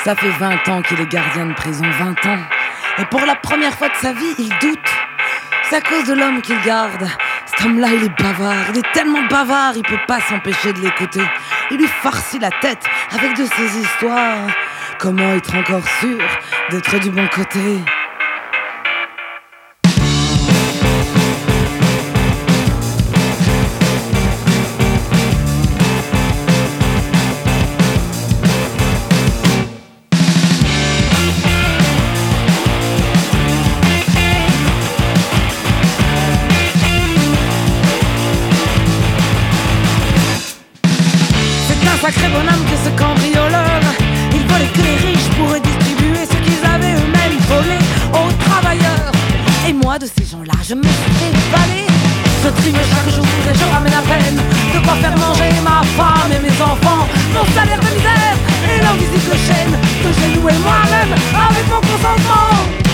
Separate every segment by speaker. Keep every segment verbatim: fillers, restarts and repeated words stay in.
Speaker 1: Ça fait vingt ans qu'il est gardien de prison, vingt ans. Et pour la première fois de sa vie, il doute. C'est à cause de l'homme qu'il garde. Cet homme-là, il est bavard. Il est tellement bavard, il peut pas s'empêcher de l'écouter. Il lui farcit la tête avec de ses histoires. Comment être encore sûr d'être du bon côté?
Speaker 2: Sacré bonhomme que ce cambrioleur. Il volait que les riches pour redistribuer ce qu'ils avaient eux-mêmes volé aux travailleurs. Et moi de ces gens-là je me fais baler. Je trime chaque jour et je ramène à peine de quoi faire manger ma femme et mes enfants. Mon salaire de misère et l'invisible chaîne que j'ai loué moi-même avec mon consentement.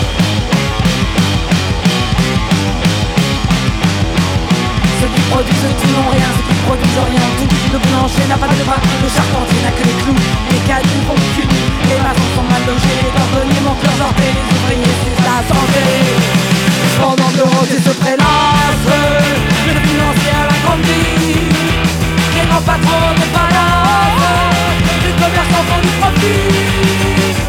Speaker 2: Ceux qui produisent tout n'ont rien, ceux qui produisent rien tout. Le boulanger n'a pas de bras, le charpentier n'a que les clous. Les cadres font cul, les maçons sont mal logés. Les cordonniers montent leurs orteils, les ouvriers c'est la santé. Pendant que le rôti se prélasse, le financier à la grande vie. Les grands patrons des palaces, les commerçants font du profit.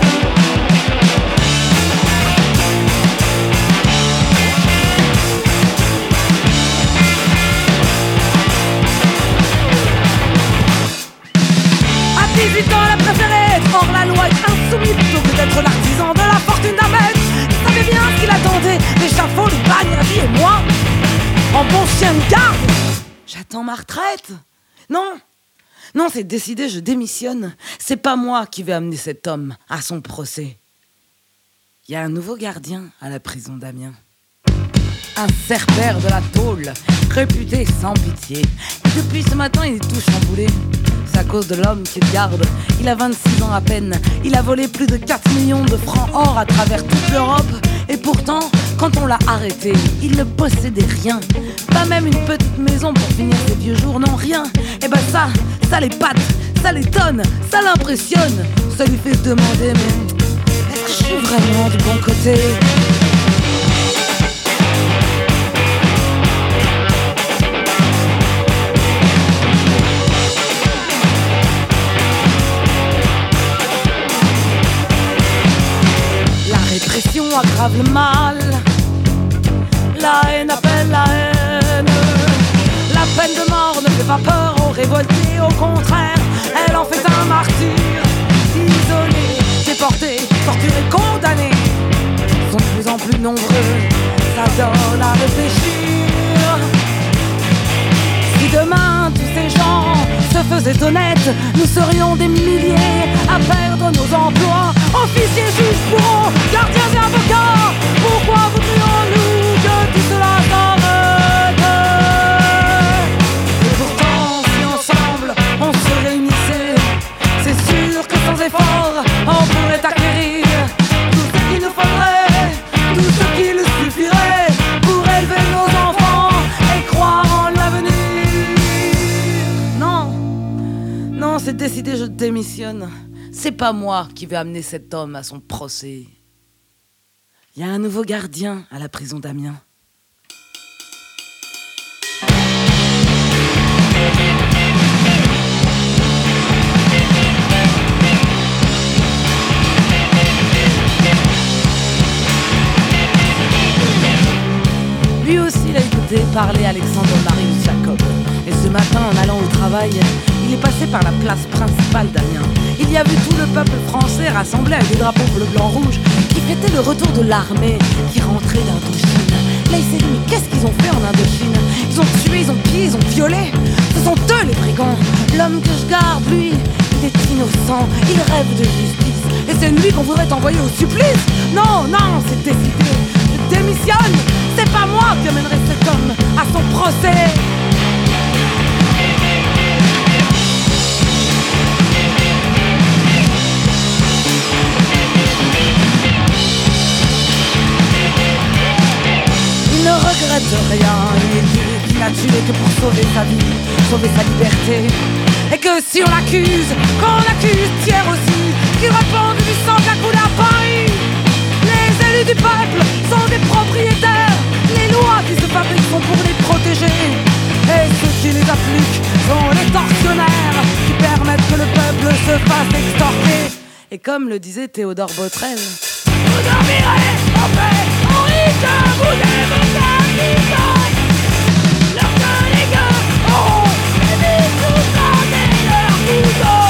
Speaker 2: dix-huit ans, elle a préféré être hors la loi, être insoumis plutôt que d'être l'artisan de la fortune d'un maître. Il savait bien ce qu'il attendait, l'échafaud, le bagne, la vie et moi. En bon chien de garde,
Speaker 1: J'attends ma retraite. Non, non, c'est décidé, je démissionne. C'est pas moi qui vais amener cet homme à son procès. Il y a un nouveau gardien à la prison d'Amiens. Un cerbère de la tôle, réputé sans pitié. Et depuis ce matin, il est tout chamboulé. C'est à cause de l'homme qu'il garde. Il a vingt-six ans à peine. Il a volé plus de quatre millions de francs or à travers toute l'Europe. Et pourtant, quand on l'a arrêté, il ne possédait rien. Pas même une petite maison pour finir ses vieux jours, non rien. Et ben ça, ça l'épate, ça l'étonne, ça l'impressionne. Ça lui fait se demander, mais est-ce que je suis vraiment du bon côté ? La répression aggrave le mal. La haine appelle la haine. La peine de mort ne fait pas peur aux révoltés. Au contraire, elle en fait un martyr. Isolés, déportés, torturés, condamnés sont de plus en plus nombreux. Ça donne à réfléchir. Si demain tous ces gens se faisaient honnêtes, nous serions des milliers à perdre nos emplois. Officiers, juges, bourreaux, gardiens et avocats, pourquoi voudrions-nous que tout cela s'arrête? Et pourtant, si ensemble on se réunissait, c'est sûr que sans effort on pourrait acquérir tout ce qu'il nous faudrait, tout ce qu'il suffirait pour élever nos enfants et croire en l'avenir. Non, non, c'est décidé, je démissionne. C'est pas moi qui vais amener cet homme à son procès. Il y a un nouveau gardien à la prison d'Amiens. Lui aussi, il a écouté parler Alexandre Marie Jacob. Et ce matin, en allant au travail, il est passé par la place principale d'Amiens. Il y a vu tout le peuple français rassemblé avec des drapeaux bleu, blanc, rouge qui fêtait le retour de l'armée qui rentrait d'Indochine. Là, il s'est dit, mais qu'est-ce qu'ils ont fait en Indochine? Ils ont tué, ils ont pillé, ils ont violé. Ce sont eux les brigands. L'homme que je garde, lui, il est innocent. Il rêve de justice. Et c'est lui qu'on voudrait envoyer au supplice. Non, non, c'est décidé. Je démissionne. C'est pas moi qui amènerai cet homme à son procès. Il ne regrette rien, il dit qu'il n'a tué que pour sauver sa vie, sauver sa liberté. Et que si on l'accuse, qu'on l'accuse Thiers aussi,
Speaker 2: qui répandent du sang qui a coulé à Paris. Les élus du peuple sont des propriétaires. Les lois qui se fabriquent sont pour les protéger. Et ceux qui les appliquent sont les tortionnaires qui permettent que le peuple se fasse extorquer.
Speaker 1: Et comme le disait Théodore Botrel,
Speaker 2: vous dormirez en paix, en riche, vous et vos habitants. Lorsque les gueux auront fini tout ça et leur couteau.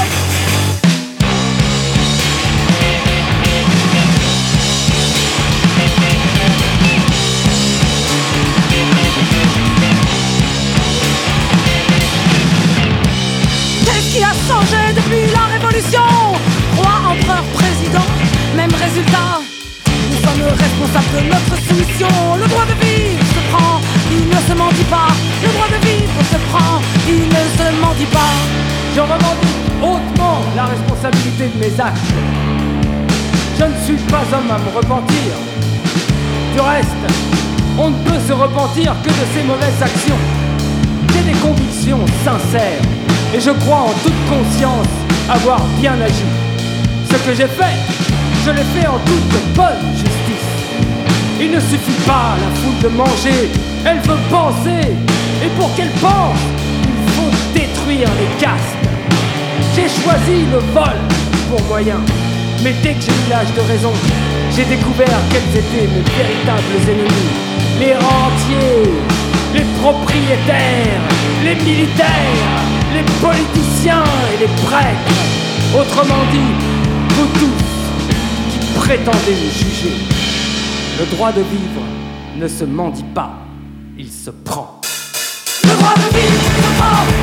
Speaker 2: Qu'est-ce qui a changé depuis la Révolution? Roi, empereur, président, même résultat. Nous sommes responsables de notre soumission. Le droit de vivre se prend, il ne se mendie pas. Le droit de vivre se prend, il ne se mendie pas.
Speaker 3: Je revendique hautement la responsabilité de mes actes. Je ne suis pas homme à me repentir. Du reste, on ne peut se repentir que de ses mauvaises actions. J'ai des convictions sincères et je crois en toute conscience avoir bien agi. Ce que j'ai fait, je l'ai fait en toute bonne justice. Il ne suffit pas à la foule de manger, elle veut penser. Et pour qu'elle pense, il faut détruire les castes. J'ai choisi le vol pour moyen. Mais dès que j'ai eu l'âge de raison, j'ai découvert quels étaient mes véritables ennemis. Les rentiers, les propriétaires, les militaires, les politiciens et les prêtres. Autrement dit, vous tous qui prétendez me juger. Le droit de vivre ne se mendie pas, il se prend.
Speaker 2: Le droit de vivre se prend.